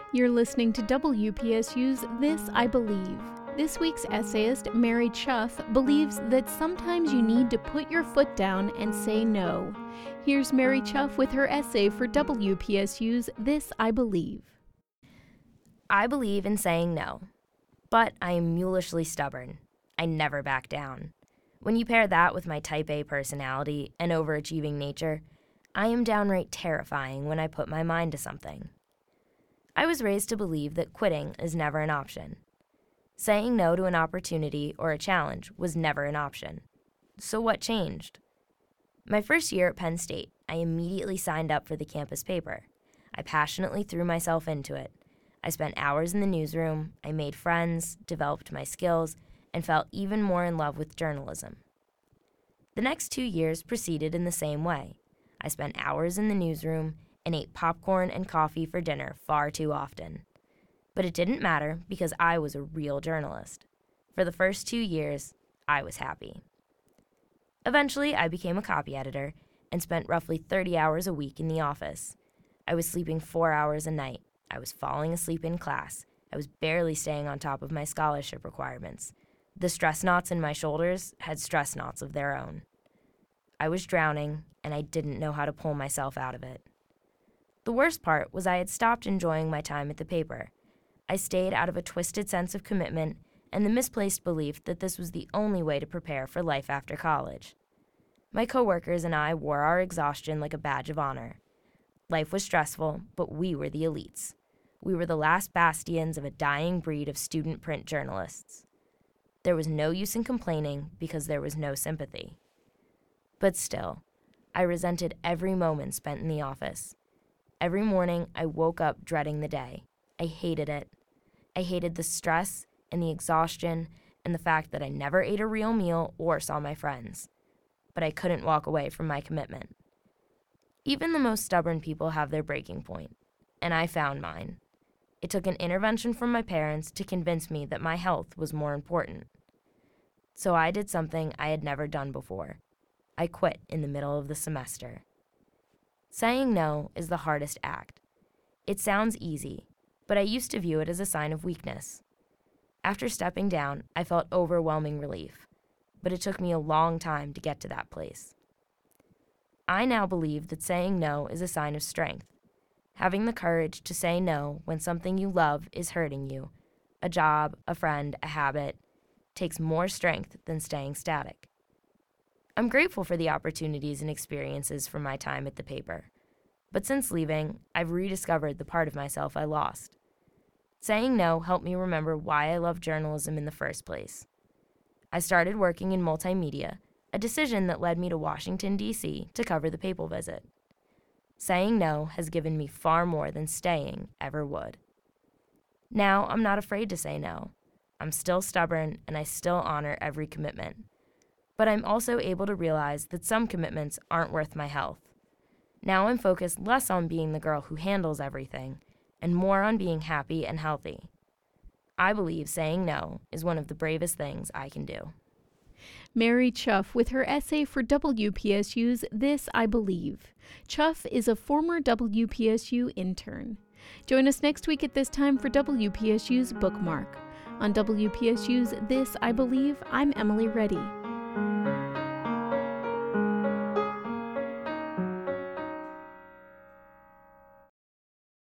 You're listening to WPSU's This I Believe. This week's essayist, Mary Chuff, believes that sometimes you need to put your foot down and say no. Here's Mary Chuff with her essay for WPSU's This I Believe. I believe in saying no, but I am mulishly stubborn. I never back down. When you pair that with my type A personality and overachieving nature, I am downright terrifying when I put my mind to something. I was raised to believe that quitting is never an option. Saying no to an opportunity or a challenge was never an option. So what changed? My first year at Penn State, I immediately signed up for the campus paper. I passionately threw myself into it. I spent hours in the newsroom, I made friends, developed my skills, and felt even more in love with journalism. The next 2 years proceeded in the same way. I spent hours in the newsroom and ate popcorn and coffee for dinner far too often. But it didn't matter because I was a real journalist. For the first 2 years, I was happy. Eventually, I became a copy editor and spent roughly 30 hours a week in the office. I was sleeping 4 hours a night. I was falling asleep in class. I was barely staying on top of my scholarship requirements. The stress knots in my shoulders had stress knots of their own. I was drowning, and I didn't know how to pull myself out of it. The worst part was I had stopped enjoying my time at the paper. I stayed out of a twisted sense of commitment and the misplaced belief that this was the only way to prepare for life after college. My coworkers and I wore our exhaustion like a badge of honor. Life was stressful, but we were the elites. We were the last bastions of a dying breed of student print journalists. There was no use in complaining because there was no sympathy. But still, I resented every moment spent in the office. Every morning, I woke up dreading the day. I hated it. I hated the stress and the exhaustion and the fact that I never ate a real meal or saw my friends. But I couldn't walk away from my commitment. Even the most stubborn people have their breaking point, and I found mine. It took an intervention from my parents to convince me that my health was more important. So I did something I had never done before. I quit in the middle of the semester. Saying no is the hardest act. It sounds easy, but I used to view it as a sign of weakness. After stepping down, I felt overwhelming relief, but it took me a long time to get to that place. I now believe that saying no is a sign of strength. Having the courage to say no when something you love is hurting you, a job, a friend, a habit, takes more strength than staying static. I'm grateful for the opportunities and experiences from my time at the paper, but since leaving, I've rediscovered the part of myself I lost. Saying no helped me remember why I loved journalism in the first place. I started working in multimedia, a decision that led me to Washington, D.C. to cover the papal visit. Saying no has given me far more than staying ever would. Now I'm not afraid to say no. I'm still stubborn and I still honor every commitment. But I'm also able to realize that some commitments aren't worth my health. Now I'm focused less on being the girl who handles everything and more on being happy and healthy. I believe saying no is one of the bravest things I can do. Mary Chuff with her essay for WPSU's This I Believe. Chuff is a former WPSU intern. Join us next week at this time for WPSU's Bookmark. On WPSU's This I Believe, I'm Emily Reddy.